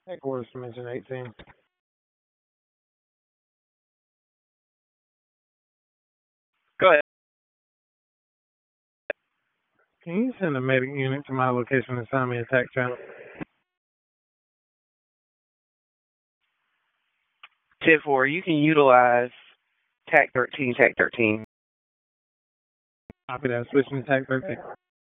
Headquarters Dimension 18. Go ahead. Can you send a medic unit to my location and assign me a attack channel? 10-4, you can utilize TAC 13, TAC 13. Copy that. Switching to attack 13.